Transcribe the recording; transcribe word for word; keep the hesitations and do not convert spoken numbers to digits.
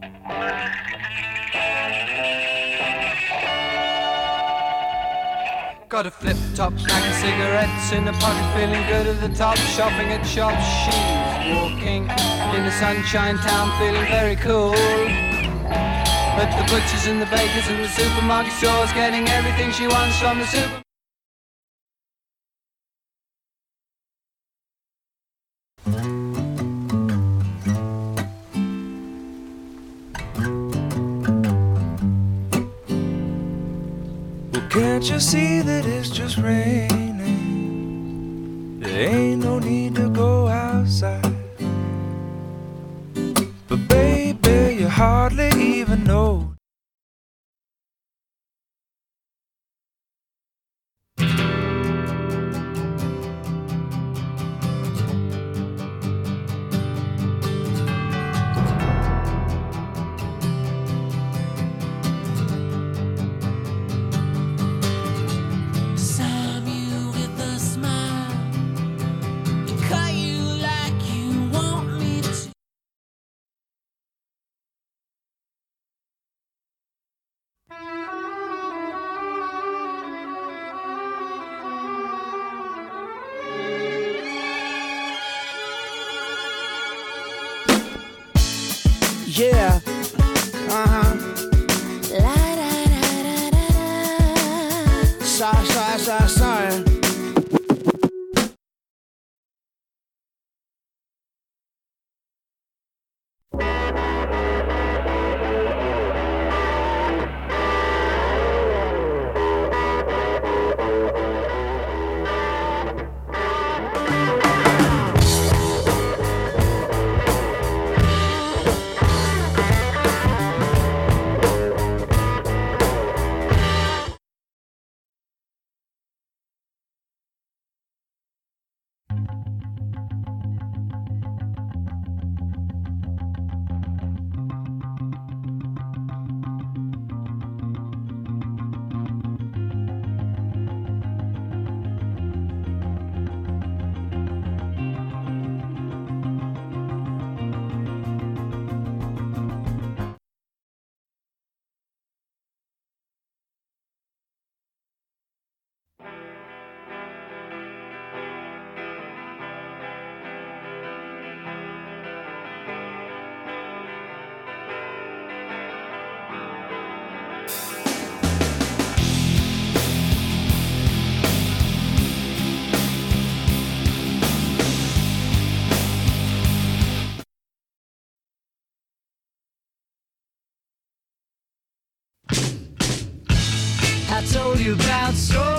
Got a flip-top, snack of cigarettes in a pocket, feeling good at the top. Shopping at shops, she's walking in the sunshine town, feeling very cool. But the butchers and the bakers and the supermarket stores, getting everything she wants from the super. Can't you see that it's just raining? There ain't no need to go outside. But baby, you hardly even know. Yeah, uh-huh. La da da da da da. Sorry, sorry, sorry, sorry. I told you about stories.